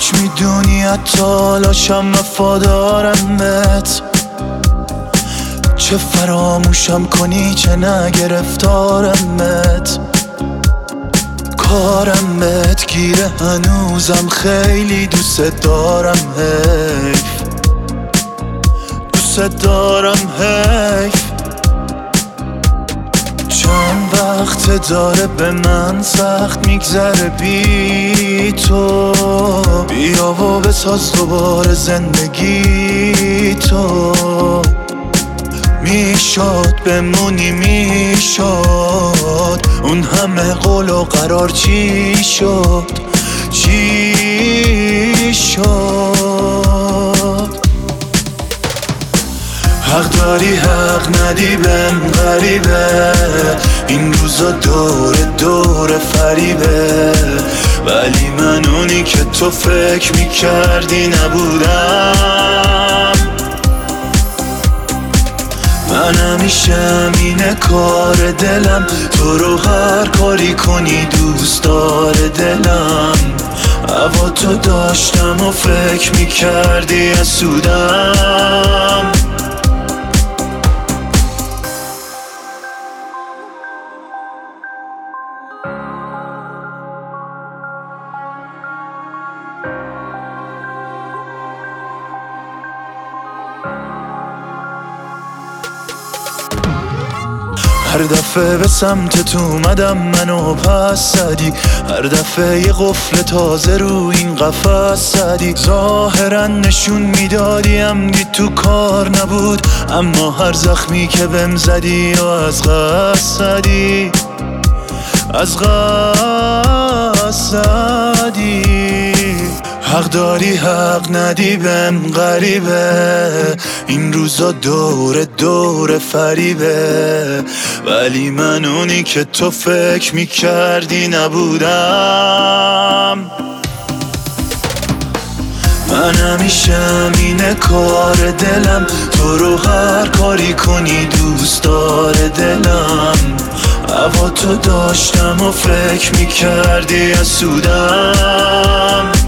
کاش میدونی حتالاشم وفادارم بهت، چه فراموشم کنی چه نگرفتارم بهت. کارم بهت گیره هنوزم خیلی دوست دارم حیف، دوست دارم حیف. چند وقت داره به من سخت میگذره بی تو، بیا و بساز دوباره زندگی تو. میشد بمونی میشد، اون همه قول و قرار چی شد چی شد؟ حق داری حق ندی بهم غریبه، این روزا دور فریبه، ولی من اونی که تو فکر میکردی نبودم. من همیشه اینه کار دلم، تو رو هر کاری کنی دوست داره دلم. هوا تو داشتم و فکر میکردی حسودم. هر دفعه به سمتت اومدم منو پس زدی، هر دفعه یه قفل تازه رو این قفس زدی. ظاهرا نشون میدادی عمدی تو کار نبود، اما هر زخمی که بهم زدی و از قصد زدی، از قصد زدی. حق داری حق ندی بهم غریبه، این روزا دور فریبه، ولی من اونی که تو فکر میکردی نبودم. من همیشه اینه کار دلم، تو رو هر کاری کنی دوست داره دلم. هوا تو داشتم و فکر میکردی حسودم.